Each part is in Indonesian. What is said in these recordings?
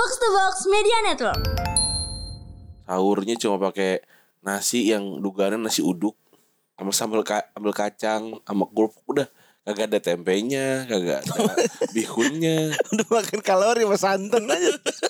Box to Box Media Network. Sahurnya cuma pakai nasi yang dugaannya nasi uduk sama sambal kacang sama kerupuk, udah kagak ada tempenya, kagak ada bihunnya. Udah makan kalori sama santan aja.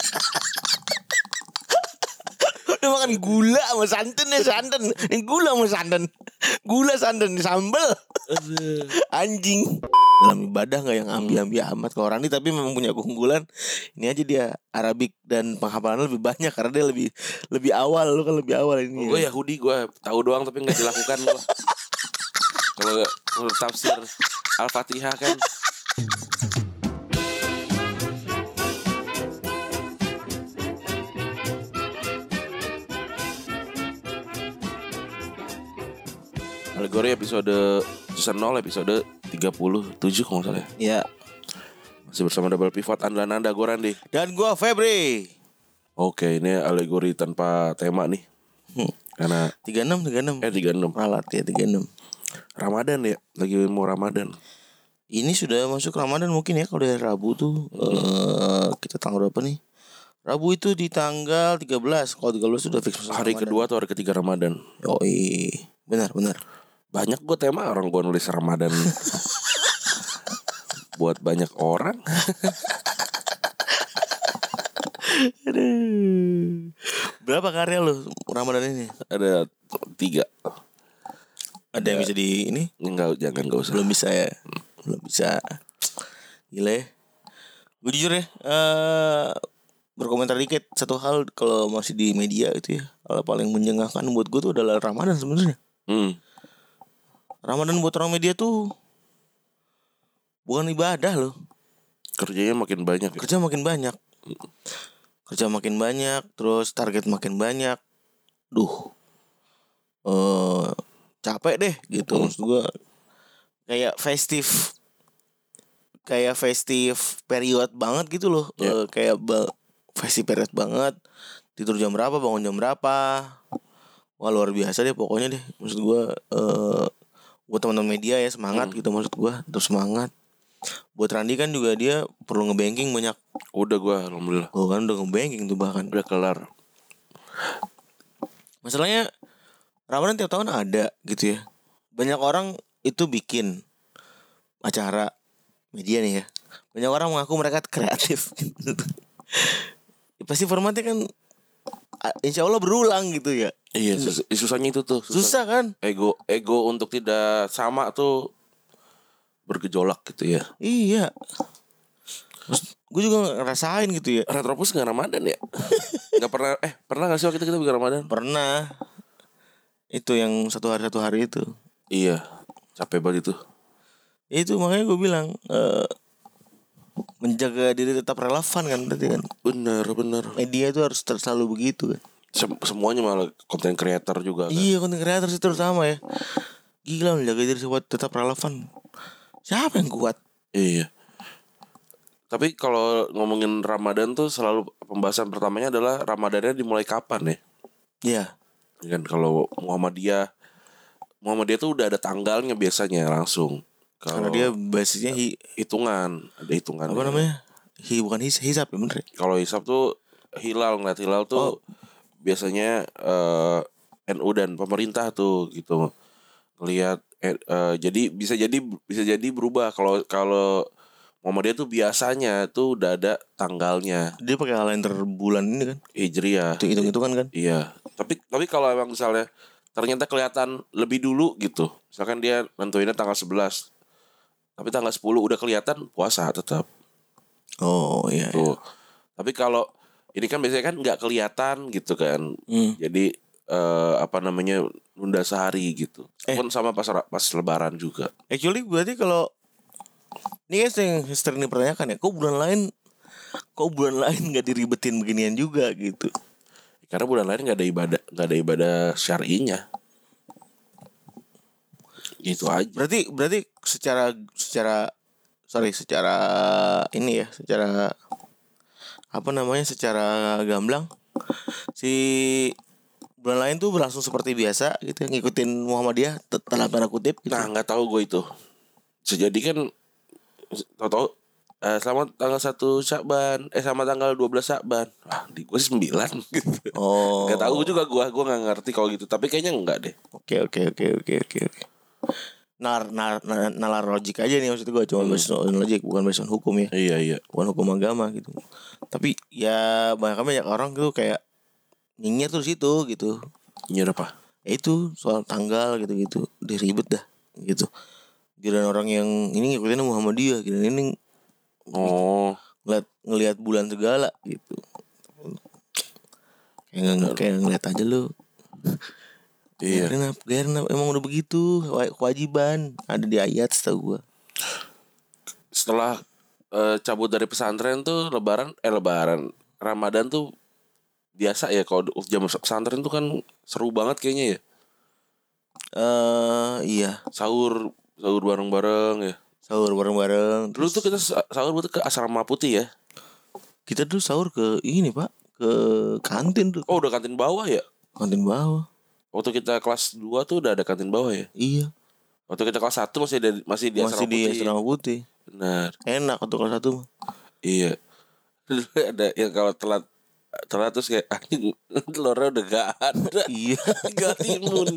Udah makan gula sama santan ya, santan. Ini gula sama santan. Gula santan sambal. Anjing. Dalam ibadah gak yang ambi-ambi amat kalau orang ini, tapi memang punya keunggulan. Ini aja dia Arabik dan penghafalannya lebih banyak karena dia lebih awal. Lu kan lebih awal ini. Gue Yahudi, gue tahu doang tapi nggak dilakukan gue. Kalau tafsir Al-Fatihah kan. Alegori episode season 0 episode 37 kalau nggak salah ya. Ya. Masih bersama double pivot andalan Anda, gue Randy. Dan gua Febri. Oke, ini alegori tanpa tema nih. Karena 36 36 Ralat ya 36. Ramadan ya, lagi mau Ramadan. Ini sudah masuk Ramadan mungkin ya. Kalau dari Rabu tuh kita tanggal berapa nih? Rabu itu di tanggal 13. Kalau 13 sudah fix masuk Hari Ramadan. kedua atau hari ketiga Ramadan. Yoi. Benar. Banyak gue tema orang gue nulis Ramadan buat banyak orang. Aduh. Berapa karya lu Ramadan ini? Ada 3. Ada yang bisa di ini? Enggak, jangan, gak usah. Belum bisa ya. Belum bisa. Gila ya. Gue jujur ya, berkomentar dikit satu hal kalau masih di media itu ya. Hal paling menjengkelkan buat gue tuh adalah Ramadan sebenarnya. Ramadan buat orang media tuh bukan ibadah loh. Kerjanya makin banyak ya? Kerja makin banyak, terus target makin banyak. Capek deh gitu. Maksud gue kayak festive period banget gitu loh. Kayak festive period banget. Tidur jam berapa, bangun jam berapa. Wah, luar biasa deh pokoknya deh. Maksud gue buat teman-teman media ya semangat gitu, maksud gue terus semangat. Buat Randy kan juga dia perlu ngebanking banyak. Udah gue alhamdulillah. Oh kan udah ngebanking tuh bahkan. Udah kelar. Masalahnya Ramadan tiap tahun ada gitu ya. Banyak orang itu bikin acara media nih ya. Banyak orang mengaku mereka kreatif. Pasti formatnya kan insya Allah berulang gitu ya. Iya, susahnya itu tuh. Susah kan? Ego untuk tidak sama tuh bergejolak gitu ya. Iya. Gue juga ngerasain gitu ya. Retropus gak Ramadan ya? Gak pernah. Pernah gak sih waktu kita bikin Ramadan? Pernah. Itu yang satu hari itu. Iya, capek banget itu. Itu makanya gue bilang menjaga diri tetap relevan kan berarti kan. Bener. Media itu harus selalu begitu kan. Semuanya malah konten creator juga kan? Iya, konten creator sih terutama ya. Gila menjaga diri buat tetap relevan. Siapa yang kuat? Iya. Tapi kalau ngomongin Ramadan tuh selalu pembahasan pertamanya adalah Ramadannya dimulai kapan ya? Iya. Kan kalau Muhammadiyah tuh udah ada tanggalnya biasanya langsung. Karena dia basisnya ada hitungan. Apa namanya? Bukan hisap ya bener. Kalau hisap tuh ngeliat hilal tuh biasanya NU dan pemerintah tuh gitu ngelihat jadi bisa jadi berubah. Kalau Muhammadiyah tuh biasanya tuh udah ada tanggalnya. Dia pakai kalender bulan ini kan. Hijriah. Hitung-hitungan kan. Iya. Tapi kalau emang misalnya ternyata kelihatan lebih dulu gitu. Misalkan dia nentuinnya tanggal 11. Tapi tanggal 10 udah kelihatan puasa tetap. Oh iya. Tuh. Tapi kalau ini kan biasanya kan nggak kelihatan gitu kan. Jadi nunda sehari gitu. Pun sama pas Lebaran juga. Actually berarti kalau ini kan yang sering dipertanyakan ya, kok bulan lain nggak diribetin beginian juga gitu. Karena bulan lain nggak ada ibadah syar'inya. Gitu aja. Berarti secara ini ya, secara gamblang si bulan lain tuh berlangsung seperti biasa gitu, ngikutin Muhammadiyah dalam tanda kutip gitu. Nah, nggak tahu gue itu. Sejadi kan tahu Selamat tanggal 1 Syakban. Sama tanggal 12 Syakban. Wah, di gue 9 gitu. Oh. Gak tahu juga gue gak ngerti kalau gitu. Tapi kayaknya enggak deh. Oke. Nalar logik aja nih maksud gue, cuma based on logik, bukan based on hukum ya. Iya. Bukan hukum agama gitu. Tapi ya banyak orang tuh kayak nyinyir tuh situ gitu. Nyinyir apa? Itu soal tanggal gitu-gitu, udah ribet dah gitu. Giliran orang yang ini ngikutin Muhammadiyah, giliran ini ngelihat bulan segala gitu. Kayak ngeliat aja lu. Iya. Biarin emang udah begitu, kewajiban ada di ayat setahu gua. Setelah cabut dari pesantren tuh lebaran Ramadan tuh biasa ya, kalau jam pesantren tuh kan seru banget kayaknya ya. Iya. Sahur bareng-bareng ya. Sahur bareng-bareng. Dulu tuh kita sahur ke asrama putih ya. Kita dulu sahur ke ini Pak, ke kantin tuh. Oh udah kantin bawah ya? Kantin bawah. Waktu kita kelas 2 tuh udah ada kantin bawah ya? Iya. Waktu kita kelas 1 masih di asrama putih. Benar. Enak waktu kelas 1 mah. Iya. Dulu ada yang kalau telat terus kayak anjing telurnya udah gak ada. Iya. Tinggal timun.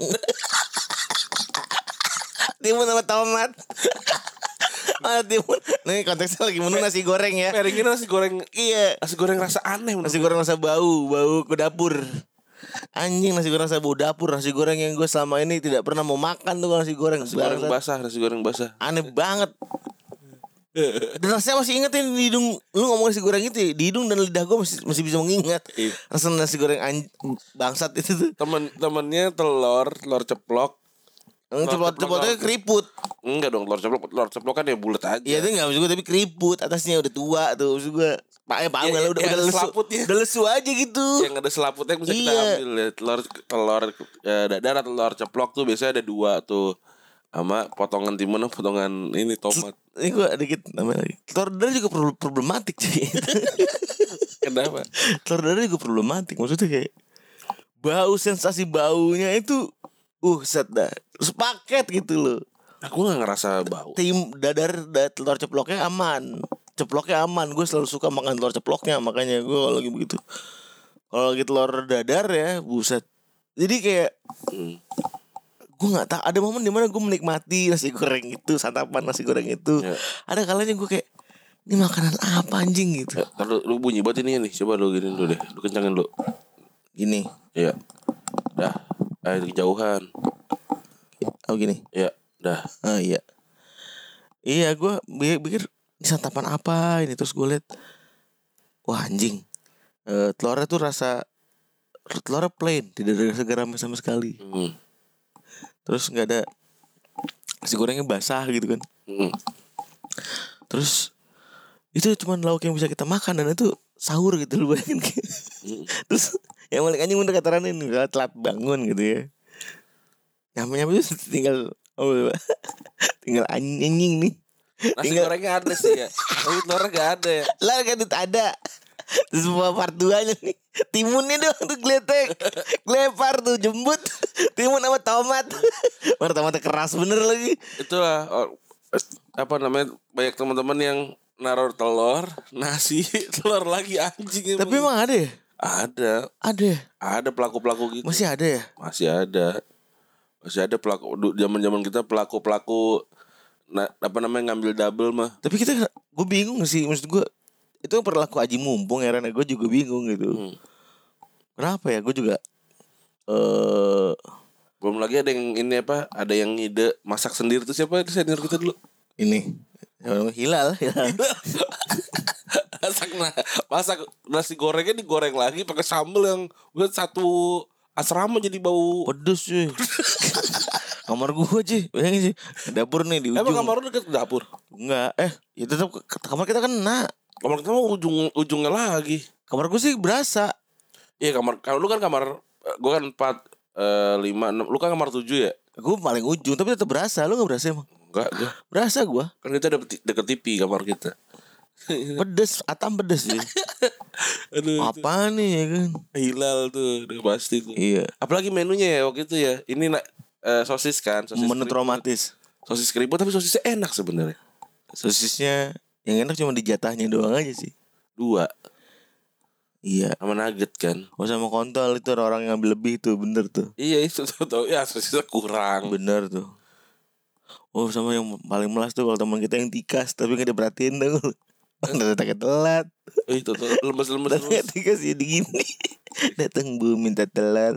Timun sama tomat. Timun. Nih konteksnya lagi menu nasi goreng ya. Piringnya nasi goreng. Iya. Nasi goreng rasa aneh. Nasi goreng rasa bau ke dapur. Anjing, nasi goreng rasa bau dapur. Nasi goreng yang gue selama ini tidak pernah mau makan tuh nasi goreng. Nasi goreng basah. Aneh banget. Dan rasanya masih inget di hidung. Lu ngomong nasi goreng itu ya, di hidung dan lidah gue masih bisa mengingat. Rasa nasi goreng bangsat itu tuh. Temennya telur ceplok. Ceploknya keriput. Enggak dong, telur ceplok kan ya bulat aja. Iya itu enggak maksud gue, tapi keriput. Atasnya udah tua tuh. Maksud gue paham ya, udah lesu. Udah lesu aja gitu. Yang ada selaputnya bisa kita ambil ya. Telur dadar atau telur ceplok tuh biasanya ada 2 tuh. Sama potongan timun, potongan ini tomat. Ini gue dikit namanya lagi. Telur dadar juga problematik sih. Kenapa? Telur dadar juga problematik. Maksudnya kayak sensasi baunya itu set dah. Sepaket gitu loh. Aku gak ngerasa bau. Telur ceploknya aman. Gue selalu suka makan telur ceploknya. Makanya gue kalau lagi begitu. Kalau lagi telur dadar ya, buset. Jadi kayak gue nggak tahu, ada momen dimana gue menikmati nasi goreng itu, santapan nasi goreng itu. Ada kalanya gue kayak, ini makanan apa anjing gitu. Kalau lu bunyi buat ini nih, coba lu gini dulu deh, lu kencangin dulu. Gini. Iya. Dah. Kejauhan. Oh gini. Iya. Dah. Iya. Iya, gue pikir ini santapan apa ini, terus gue liat, wah anjing. Telurnya tuh telurnya plain, tidak ada rasa garam sama sekali. Terus nggak ada nasi gorengnya basah gitu kan. Terus itu cuman lauk yang bisa kita makan, dan itu sahur gitu, lu bayangin. Terus yang paling anjing bener kata Rani ini, telat bangun gitu ya. Nyampe itu tinggal anjing nih. Nasi gorengnya ada sih ya. Tapi telurnya gak ada ya. Lah kan itu ada. Terus semua part 2-nya nih, timunnya doang tuh glepar tuh jembut. Timun sama tomat. Mana tomatnya keras bener lagi. Itulah apa namanya, banyak teman-teman yang naruh telur, nasi, telur lagi anjing. Tapi emang ada ya? Ada pelaku-pelaku gitu. Masih ada ya? Masih ada pelaku. Zaman-zaman kita pelaku apa namanya, ngambil double mah. Tapi gue bingung sih, maksud gue itu perilaku aji mumpung ya Rana. Gue juga bingung gitu. Kenapa ya? Gue juga belum lagi ada yang ini apa, ada yang ngide masak sendiri tuh. Siapa itu senior kita dulu? Ini Hilal. Masak nasi gorengnya digoreng lagi pakai sambal yang udah satu asrama jadi bau pedes cuy. Kamar gue aja, bayangin sih, dapur nih di ujung. Emang kamar lu deket dapur? Enggak, ya tetap kamar kita kena. Kamar kita mah ujungnya lagi. Kamar gue sih berasa. Iya, kalau lu kan kamar gue kan 4, 5, 6. Lu kan kamar 7 ya? Gue paling ujung, tapi tetap berasa. Lu gak berasa emang? Enggak, gue. Berasa gue. Kan kita deket TV kamar kita. Pedes, atam pedes sih. Aduh, apa nih ya kan? Hilal tuh, udah pasti tuh. Iya. Apalagi menunya ya waktu itu ya. Ini sosis kan, sosis menu traumatis. Sosis keriput, tapi sosisnya enak sebenarnya. Sosisnya Yang enak cuma di jatahnya doang aja sih. 2 Iya. sama nugget kan. Oh sama kontol itu orang yang ngambil lebih tuh, bener tuh. Iya itu tuh ya sosisnya kurang. Bener tuh. Oh sama yang paling melas tuh kalau teman kita yang tikas tapi nggak diperhatiin tuh. Datangnya telat. Itu tuh lemes-lemes Datangnya terus. tikas jadi gini. Datang bu minta telur.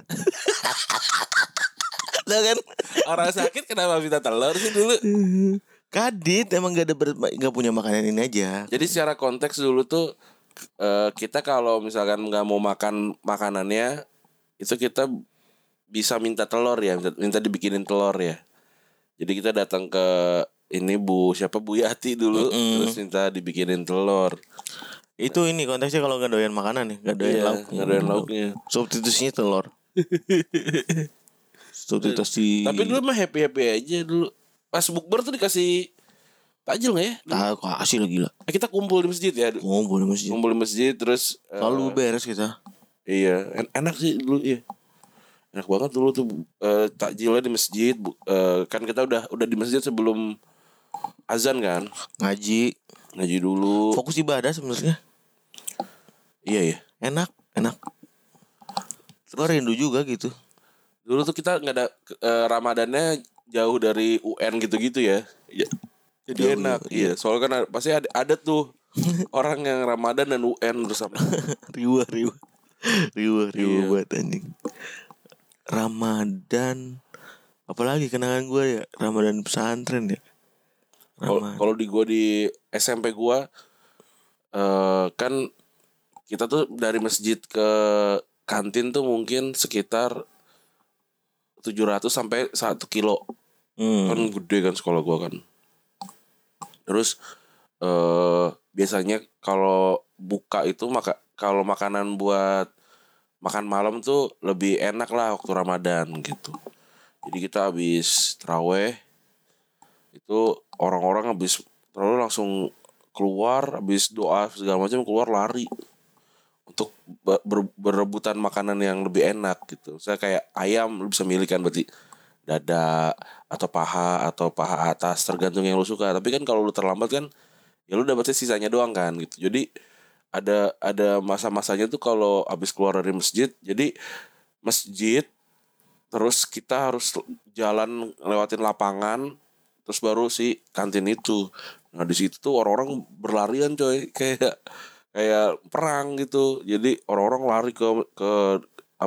Tahu kan? Orang sakit kenapa minta telur sih dulu? Kadit emang nggak punya makanan ini aja. Jadi secara konteks dulu tuh kita kalau misalkan nggak mau makan makanannya itu kita bisa minta telur ya, minta dibikinin telur ya. Jadi kita datang ke ini Bu Yati dulu, terus minta dibikinin telur. Itu ini konteksnya kalau nggak doyan makanan nih, nggak doyan lauk, nggak doyan lauknya. substitusinya telur. Substitusi. Tapi dulu mah happy aja dulu. Pas bukber tuh dikasih takjil nggak ya? Tahu kasih lagi lah. Kita kumpul di masjid ya. Ngumpul di masjid. Kumpul di masjid terus Lalu beres kita. iya, enak sih dulu ya. Enak banget dulu tuh takjilnya di masjid. Kan kita udah di masjid sebelum azan kan. Ngaji Dulu. fokus ibadah sebenarnya. Iya ya. Enak. Gue rindu juga gitu. Dulu tuh kita nggak ada Ramadannya jauh dari UN gitu-gitu ya. Jadi Jauh, enak. Iya, soalnya kan pasti ada tuh orang yang Ramadan dan UN bersama. riuh Iya. buat anjing. Ramadan apalagi kenangan gue ya, Ramadan pesantren ya. Kalau di gua di SMP gua kan kita tuh dari masjid ke kantin tuh mungkin sekitar 700 sampai 1 kilo. Kan gede kan sekolah gua kan. Terus biasanya kalau buka itu kalau makanan buat makan malam tuh lebih enak lah waktu Ramadan gitu. Jadi kita habis taraweh itu orang-orang habis taraweh langsung keluar, habis doa segala macam keluar lari untuk berebutan makanan yang lebih enak gitu. Saya kayak ayam lu bisa milih kan berarti dada atau paha atas tergantung yang lu suka. Tapi kan kalau lu terlambat kan ya lu dapetnya sisanya doang kan gitu. Jadi ada masa-masanya tuh kalau habis keluar dari masjid. Jadi masjid terus kita harus jalan lewatin lapangan terus baru si kantin itu. Nah di situ tuh orang-orang berlarian coy kayak perang gitu. Jadi orang-orang lari ke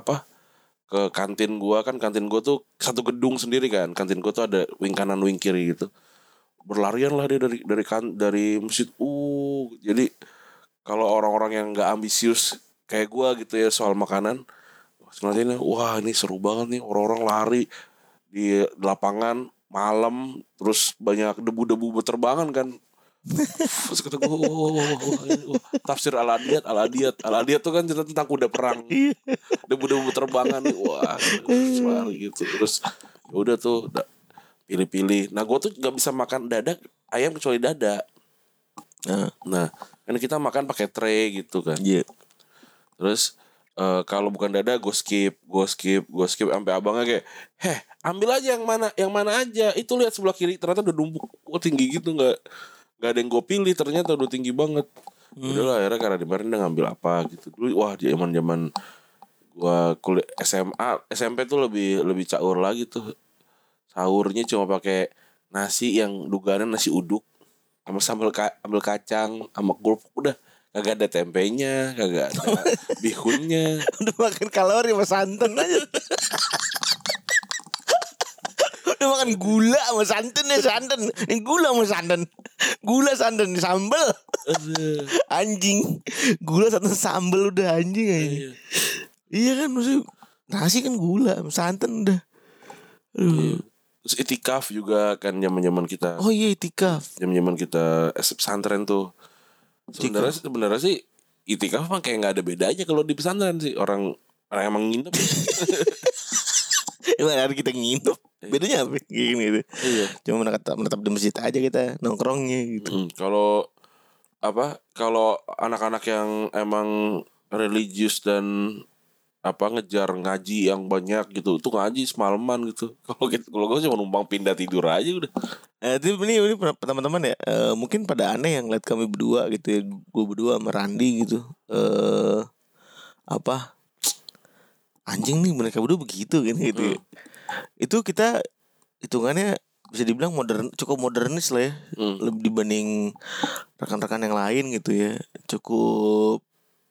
kantin gua kan, kantin gua tuh satu gedung sendiri kan. Kantin gua tuh ada wing kanan wing kiri gitu. Berlarian lah dia dari masjid. Jadi kalau orang-orang yang nggak ambisius kayak gua gitu ya soal makanan, sebenarnya wah ini seru banget nih orang-orang lari di lapangan malam terus banyak debu-debu berterbangan kan. Terus kata gue tafsir Al-Adiyat tuh kan cerita tentang kuda perang, debu-debu berterbangan nih, wah lari gitu. Terus ya udah tuh pilih-pilih. Nah gue tuh nggak bisa makan dada ayam kecuali dada. Nah kan kita makan pakai tray gitu kan. Terus kalau bukan dada gue skip sampai abangnya kayak ambil aja yang mana aja, itu lihat sebelah kiri ternyata udah numpuk tinggi gitu, nggak ada yang gue pilih, ternyata udah tinggi banget. Udahlah akhirnya karena kemarin udah ngambil apa gitu. Dulu wah zaman gue kuliah SMP tuh lebih caur lagi tuh. Sahurnya cuma pakai nasi yang dugaannya nasi uduk sama sambal kacang sama kerupuk, udah kagak ada tempenya, kagak ada bihunnya. Udah makan kalori sama santan aja. Udah makan gula sama santan ya, santan. Ini gula sama santan. Gula santan sambal. Anjing. Gula santan sambal udah anjing aja. Iya kan maksudnya nasi kan gula sama santan udah. Terus itikaf juga kan zaman kita. Oh iya itikaf. Zaman kita pesantren tuh. Sebenarnya sih itikaf mah kayak nggak ada bedanya kalau di pesantren sih, orang emang nginep. Emang hari kita nginep. Bedanya apa? Gini gitu. Iya. Cuma menetap di masjid aja kita nongkrongnya gitu. Kalau anak-anak yang emang religius dan ngejar ngaji yang banyak gitu. Itu ngaji semalaman gitu. Kalau gue cuma numpang pindah tidur aja udah. Ini teman-teman ya, mungkin pada aneh yang lihat kami berdua gitu ya, gue berdua sama Randi gitu. Anjing nih mereka berdua begitu kan gitu. Itu kita hitungannya bisa dibilang cukup modernis lah ya. Lebih dibanding rekan-rekan yang lain gitu ya. Cukup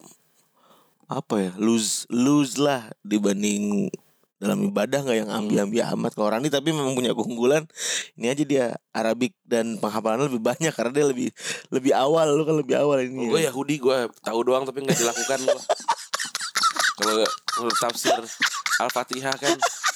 loose lah dibanding dalam ibadah, nggak yang ambi-ambi amat. Kalau Randi tapi memang punya keunggulan ini aja, dia Arabik dan penghafalannya lebih banyak karena dia lebih awal. Lu kan lebih awal ini. Gue Yahudi, gue tahu doang tapi nggak dilakukan. Kalau tafsir Al-Fatihah kan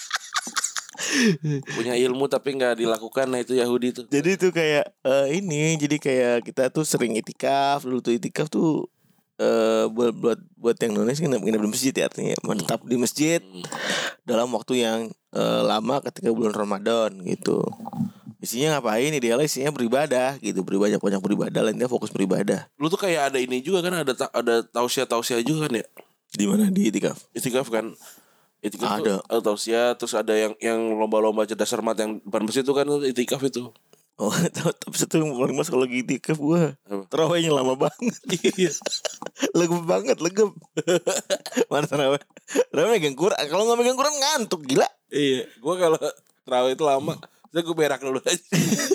punya ilmu tapi nggak dilakukan, nah itu Yahudi tuh. Jadi itu kayak jadi kayak kita tuh sering itikaf. Dulu tuh itikaf tuh buat yang Indonesia nginep di masjid ya, artinya menetap di masjid dalam waktu yang lama ketika bulan Ramadan gitu. Isinya ngapain? Idealnya isinya beribadah gitu, banyak beribadah, lainnya fokus beribadah. Lu tuh kayak ada ini juga kan, ada tausiah juga kan ya? Di mana? Di itikaf? Itikaf kan. Itikaf ada tausiah, terus ada yang lomba-lomba cerdas cermat yang depan masjid itu kan itikaf itu. Oh, tapi satu yang paling mas kalau lagi itikaf gue terawihnya lama banget. Iya. Legep banget, legep. Mana terawih? Terawih megang Quran. Kalau nggak megang Quran ngantuk gila. Iya, gue kalau terawih itu lama, saya gue berak dulu aja.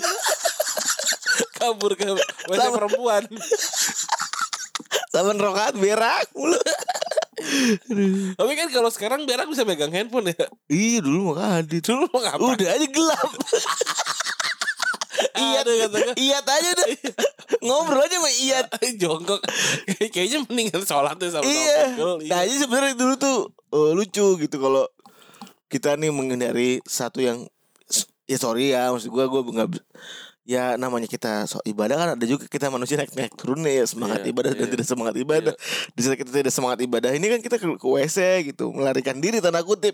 kabur Wajah perempuan. 8 rakaat berak mulu. Tapi kan kalau sekarang berak bisa megang handphone ya. Iya dulu mah ada. Dulu mau ngapa? Udah aja gelap. Iyat aja udah. Ngobrol aja sama Iyat. Jongkok. Kayaknya mendingan sholat tuh sama iya. Nah aja sebenarnya dulu tuh lucu gitu kalau kita nih menghindari satu yang ya sorry ya, maksud gue nggak, ya namanya kita ibadah kan ada juga kita manusia naik turunnya ya, semangat ibadah dan tidak semangat ibadah. Di saat kita tidak semangat ibadah ini kan kita ke WC gitu, melarikan diri tanda kutip.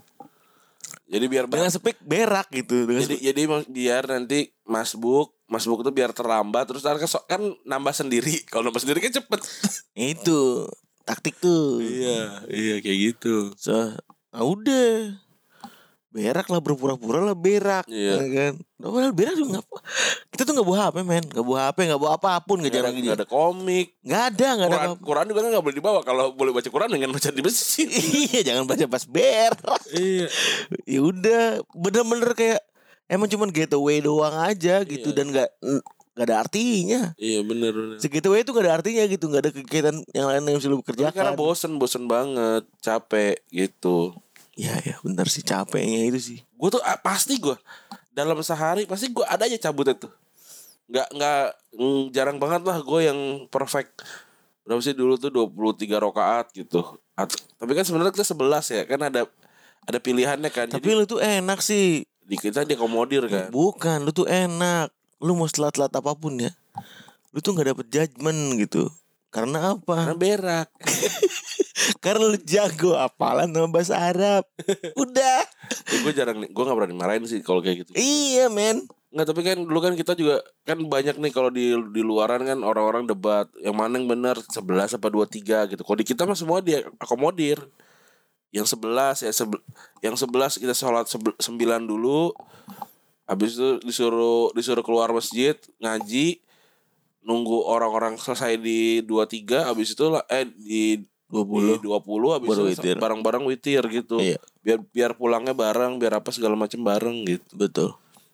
Jadi biar dengan speak berak gitu. Jadi biar nanti masbuk tuh biar terlambat, terus kan nambah sendiri. Kalau nambah sendiri kan cepet. Itu taktik tuh. Iya kayak gitu. Udah berak lah, berpura-pura lah berak, ya kan? Padahal berak juga kita tuh nggak bawa HP men, nggak bawa HP, nggak bawa apapun, nggak ada komik, nggak ada Quran juga nggak boleh dibawa. Kalau boleh baca Quran dengan baca di masjid. Iya, jangan baca pas berak. Iya, ya udah bener-bener kayak emang cuman getaway doang aja gitu, dan nggak ada artinya. Iya bener. Segetaway itu nggak ada artinya gitu, nggak ada kegiatan yang lain yang bisa lu kerjakan. Karena bosen banget, capek gitu. Ya benar sih, capeknya itu sih. Gue tuh pasti dalam sehari pasti gue ada aja cabutnya tuh. Nggak jarang banget lah gue yang perfect. Berapa sih dulu tuh 23 rakaat gitu. Tapi kan sebenarnya kita 11 ya, kan ada pilihannya kan. Tapi lu tuh enak sih. Di kita diakomodir kan. Bukan, lu tuh enak. Lu mau telat apapun ya, lu tuh nggak dapet judgement gitu. Karena apa? Karena berak. Karena lu jago hafalan sama bahasa Arab. Udah. Gue gak berani marahin sih kalau kayak gitu. Iya men. Nggak, tapi kan dulu kan kita juga kan banyak nih kalau di luaran kan orang-orang debat yang mana yang benar, 11 apa 23 gitu. Kalau di kita mah semua dia akomodir. Yang 11 ya yang 11 kita sholat 9 dulu. Habis itu disuruh keluar masjid ngaji, nunggu orang-orang selesai di 23, habis itu di 20 habis itu bareng-bareng witir gitu. Iya. Biar pulangnya bareng, biar apa segala macam bareng gitu. Betul.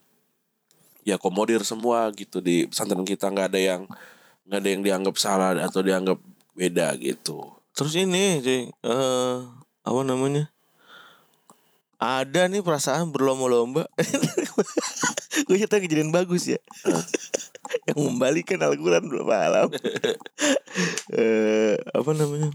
Ya akomodir semua gitu di pesantren kita, nggak ada yang dianggap salah atau dianggap beda gitu. Terus ini sih apa namanya? Ada nih perasaan berlomba-lomba. Gue cerita kejadian bagus ya. Yang membalikan Al-Quran berapa alam. Apa namanya?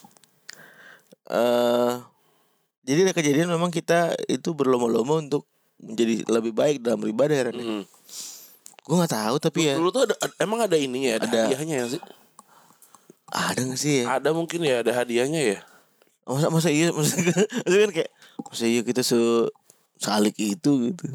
Jadi ada kejadian memang kita itu berlomba-lomba untuk menjadi lebih baik dalam beribadah. Gue nggak tahu tapi dulu tuh emang ada ininya, ada hadiahnya ya sih? Ada nggak sih ya? Ada mungkin ya, ada hadiahnya ya. Masa iya kan kayak masa iya kita salik itu gitu.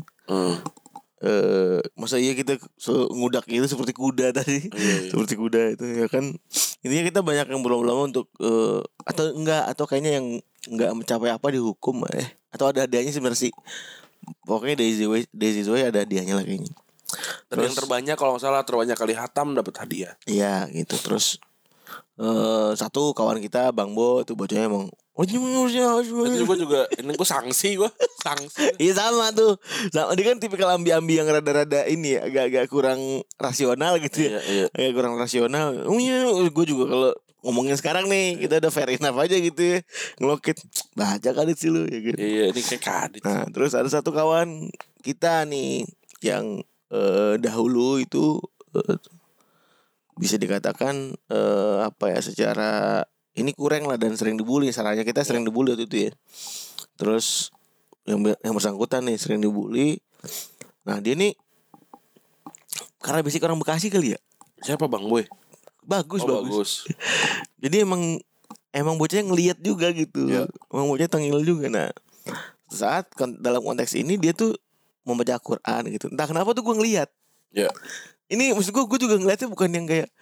Masa iya kita ngudak itu seperti kuda tadi. Seperti kuda itu ya kan. Intinya kita banyak yang berlomba-lomba untuk atau kayaknya yang nggak mencapai apa dihukum atau ada hadiahnya sebenarnya sih. Pokoknya Daisy Way ada hadiahnya lah kayaknya. Dan yang terbanyak kalau nggak salah terbanyak kali hatam dapat hadiah. Iya gitu. Terus satu kawan kita Bang Bo itu bocahnya emang Itu gue juga ini gue sanksi. iya sama tuh. Sama dia kan tipikal ambi-ambi yang rada-rada ini ya, agak-agak kurang rasional gitu ya. Iya. Agak kurang rasional. Gue juga kalau ngomongin sekarang nih kita udah fair enough aja gitu ya. Ngelokit baca kali sih lu ya gitu. Iya ini kayak kadit. Nah terus ada satu kawan kita nih yang dahulu itu bisa dikatakan apa ya, secara ini kurang lah dan sering dibully. Salahnya kita sering dibully waktu itu ya. Terus yang bersangkutan nih sering dibully. Nah dia nih karena basic orang Bekasi kali ya. Siapa Bang Boy? Bagus. Jadi emang bocahnya ngelihat juga gitu. Ya. Emang bocahnya tengil juga. Nah saat dalam konteks ini dia tuh membaca Quran gitu. Entah kenapa tuh gue ngelihat. Ya. Ini maksud gue juga ngeliatnya bukan yang kayak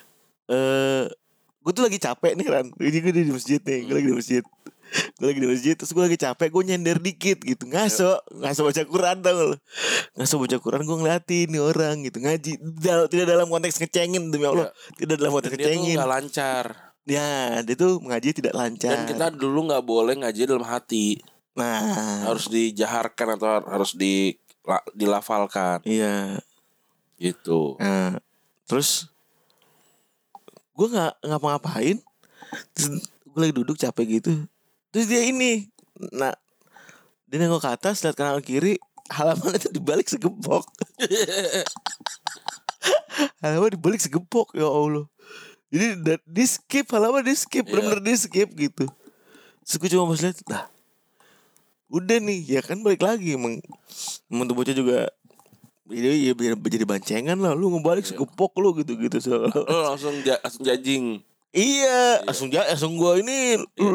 gue tuh lagi capek nih Ran. Gue di masjid nih. Gue lagi di masjid. Terus gue lagi capek. Gue nyender dikit gitu. Ngaso baca Quran tau lo. Ngaso baca Quran. Gue ngeliatin nih orang gitu. Ngaji. Tidak dalam konteks ngecengin demi Allah. Tidak dalam konteks Dan dia tuh ngecengin. gak lancar. Ya dia tuh mengaji tidak lancar. Dan kita dulu gak boleh ngaji dalam hati. Nah Harus dijaharkan atau harus dilafalkan. iya. Gitu. Nah terus gue gak ngapa-ngapain. Terus gue lagi duduk capek gitu. Terus dia ini, nah dia nengok ke atas, lihat kanan kiri, halaman itu dibalik segepok. Halaman dibalik segepok, ya Allah. Jadi di skip halaman, di skip, bener-bener di skip gitu. Terus gue cuma pas lihat, nah udah nih, ya kan balik lagi. Emang tuh bocah juga ya jadi bancengan lah. Lu ngebalik segepok lu gitu-gitu. So. Lo langsung judging. Iya, langsung gua ini.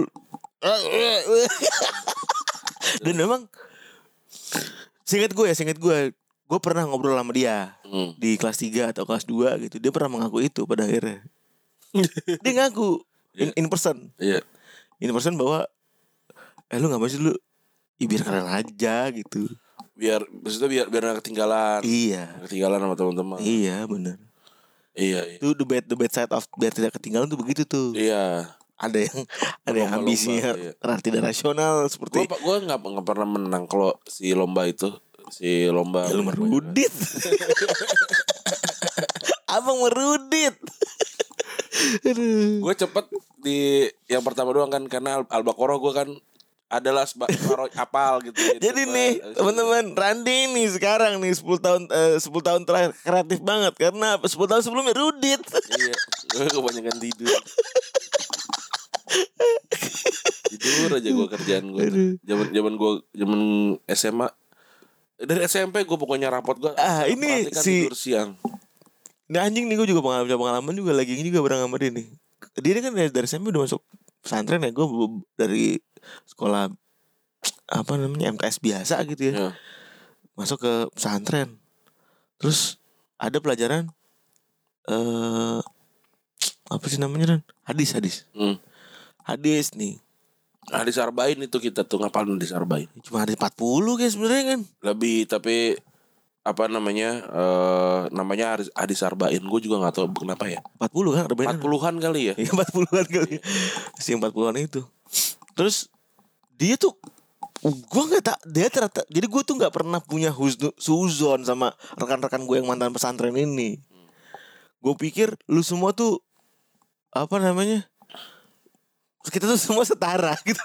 Dan memang seingat gue pernah ngobrol sama dia di kelas 3 atau kelas 2 gitu. Dia pernah mengaku itu pada akhirnya. Dia ngaku in person. Iya. In person bahwa lu ngapain sih lu? Biar keren aja gitu. Maksudnya biar gak ketinggalan. Iya. Ketinggalan sama teman-teman. Iya, benar. Iya. Itu the bad side of biar tidak ketinggalan tuh begitu tuh. Iya. Ada yang ambisinya tidak rasional seperti gue nggak pernah menang kalau si lomba itu, lu merudit. Abang merudit. Gue cepet di yang pertama doang kan, karena Al-Baqarah gue kan adalah apal gitu. Jadi nih teman-teman, Randi nih sekarang nih 10 tahun terakhir kreatif banget karena 10 tahun sebelumnya rudit. Iya, gue kebanyakan tidur. Tidur aja gue kerjaan gue. Zaman SMA. Dari SMP gue pokoknya rapot gue. Ini tidur siang. Ini anjing nih, gue juga pengalaman juga lagi ini juga bareng sama dia nih. Dia kan dari SMP udah masuk pesantren ya. Gue dari sekolah apa namanya MTS biasa gitu ya. Masuk ke pesantren. Terus ada pelajaran apa sih namanya kan? Hadis. Hadis nih. Hadis Arba'in itu kita tuh ngapalin hadis Arba'in. Cuma hadis 40 kayak sebenarnya kan. Lebih, tapi apa namanya? Namanya hadis Arba'in. Gue juga enggak tahu kenapa ya. 40 kan? 40-an kali ya. Iya 40-an kali. Si 40-an itu. Terus dia tuh gue dia ternyata, jadi gue tuh nggak pernah punya suzon sama rekan-rekan gue yang mantan pesantren ini. Gue pikir lu semua tuh apa namanya, kita tuh semua setara gitu.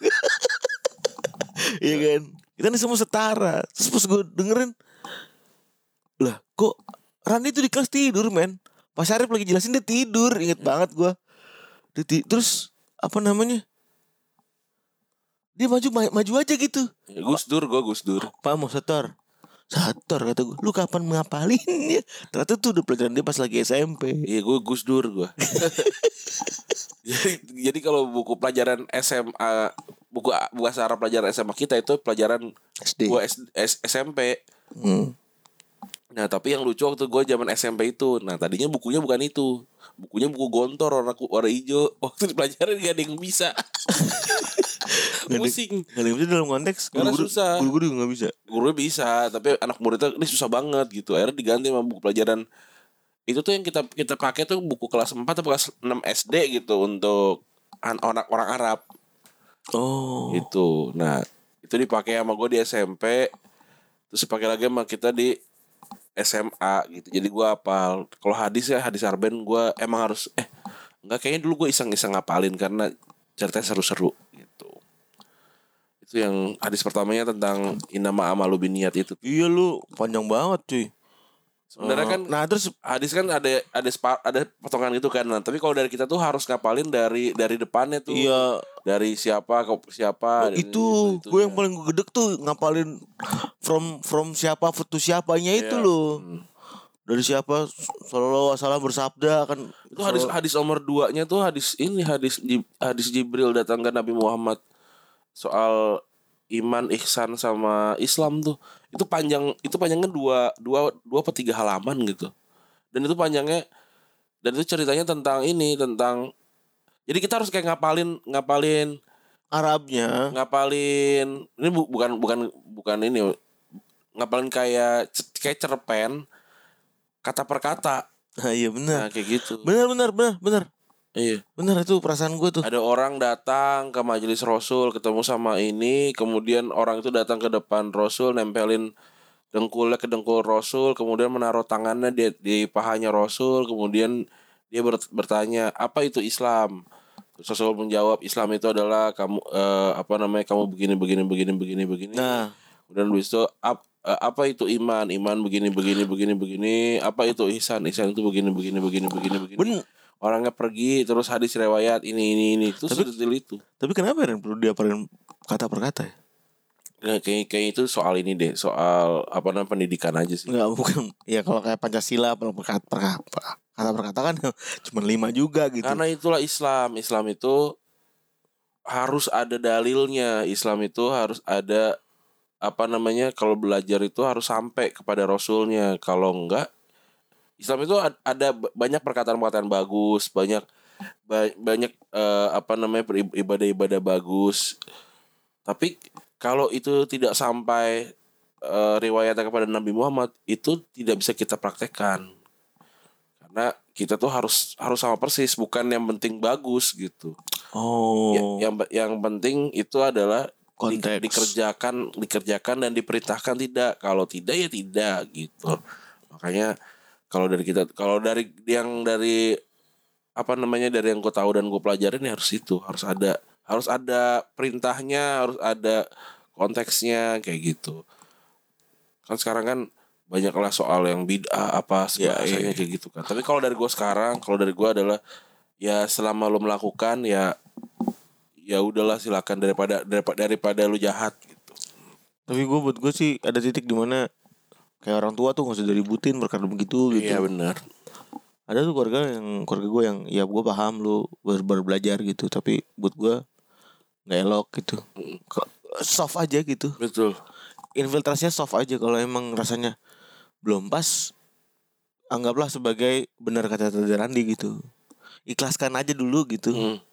Iya kan, kita nih semua setara. Terus pas gue dengerin, lah kok Randi tuh di kelas tidur men. Pas Arif lagi jelasin dia tidur, inget banget gue. Terus apa namanya, dia maju aja gitu. Ya, Gus Dur. Pak mau setor kata gue. Lu kapan mengapalinnya? Ternyata tuh udah pelajaran dia pas lagi SMP. Iya, gue Gus Dur gue. Jadi kalau buku pelajaran SMA, buku bahasa Arab pelajaran SMA kita itu pelajaran SD. Gue SMP. Nah tapi yang lucu waktu gue zaman SMP itu, nah tadinya bukunya bukan itu. Bukunya buku gontor warna hijau. Waktu dipelajarin gak ada yang bisa. Pusing. Nggak ada yang bisa dalam konteks Karena guru-guru, susah. Guru-guru juga nggak bisa. Gurunya bisa, tapi anak muridnya ini susah banget gitu. Akhirnya diganti sama buku pelajaran. Itu tuh yang kita pakai tuh buku kelas 4 atau kelas 6 SD gitu untuk orang Arab. Oh. Gitu. Nah, itu dipakai sama gue di SMP. Terus dipakai lagi sama kita di SMA gitu. Jadi gue hafal. Kalau hadis Arben gue emang harus enggak, kayaknya dulu gue iseng-iseng ngapalin karena ceritanya seru-seru gitu. Itu yang hadis pertamanya tentang innama amalu binniyat itu. Iya lu panjang banget cuy. Sebenarnya kan nah terus hadis kan ada potongan gitu kan. Nah, tapi kalau dari kita tuh harus ngapalin dari depannya tuh. iya Dari siapa ke siapa. itu gue yang paling gue gedek tuh ngapalin from siapa to siapanya itu Iya. loh. Dari siapa sallallahu alaihi wasallam bersabda kan Itu hadis nomor 2-nya tuh hadis Jibril datang ke Nabi Muhammad soal iman, ihsan sama Islam tuh. Itu panjangnya dua atau 3 halaman gitu. Dan itu ceritanya tentang jadi kita harus kayak ngapalin Arabnya. ngapalin ini bukan ini, ngapalin kayak cerpen kata per kata. Nah, iya benar. Nah, kayak gitu. Benar. Iya. Benar itu perasaan gue tuh. Ada orang datang ke majelis Rasul, ketemu sama ini, kemudian orang itu datang ke depan Rasul, nempelin dengkulnya ke dengkul Rasul, kemudian menaruh tangannya di pahanya Rasul, kemudian dia bertanya, "Apa itu Islam?" Terus Rasul menjawab, "Islam itu adalah kamu kamu begini." Nah, Kemudian habis itu apa itu iman? Iman begini. Apa itu ihsan? Ihsan itu begini. Orangnya pergi terus hadis riwayat ini itu detail itu. tapi kenapa Ren perlu diapalin kata per kata ya? Nah, kayak itu soal ini deh, soal pendidikan aja sih. Enggak, bukan. Ya kalau kayak Pancasila kata per kata kan cuma 5 juga gitu. Karena itulah Islam itu harus ada dalilnya. Islam itu harus ada kalau belajar itu harus sampai kepada Rasulnya. Kalau enggak, Islam itu ada banyak perkataan-perkataan bagus, banyak ibadah-ibadah bagus. Tapi kalau itu tidak sampai riwayatnya kepada Nabi Muhammad, itu tidak bisa kita praktekkan. Karena kita tuh harus sama persis, bukan yang penting bagus gitu. Oh. Yang penting itu adalah Konteks. dikerjakan dan diperintahkan tidak. Kalau tidak ya tidak gitu. Makanya dari yang gue tahu dan gue pelajarin ya harus ada perintahnya, harus ada konteksnya kayak gitu. Kan sekarang kan banyaklah soal yang bid'ah bahasanya kayak gitu kan. Tapi kalau dari gue adalah ya selama lo melakukan ya udahlah, silakan daripada lu jahat gitu. Tapi buat gue sih ada titik di mana kayak orang tua tuh nggak usah diributin perkara begitu gitu. Iya benar. Ada tuh keluarga gue yang ya gue paham lu baru belajar gitu, tapi buat gue nggak elok gitu. Soft aja gitu. Betul. Infiltrasinya soft aja. Kalau emang rasanya belum pas, anggaplah sebagai benar kata Randi gitu. Ikhlaskan aja dulu gitu.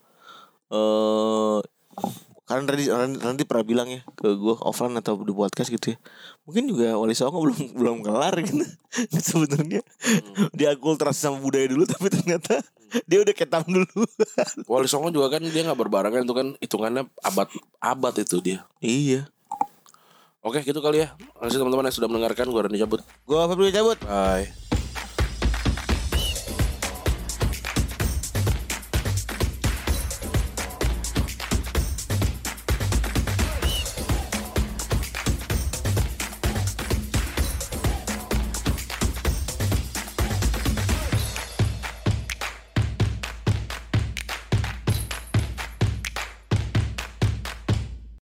Karena Randi pernah bilang ya ke gue offline atau di podcast gitu ya, mungkin juga Wali Songo belum kelar gitu. Sebenarnya dia akulturasi sama budaya dulu, tapi ternyata dia udah ketam dulu. Wali Songo juga kan dia nggak berbarengan, itu kan hitungannya abad itu dia. Iya. Oke gitu kali ya. Makasih teman-teman yang sudah mendengarkan. Gue Randi cabut. Gue Febri cabut. Bye.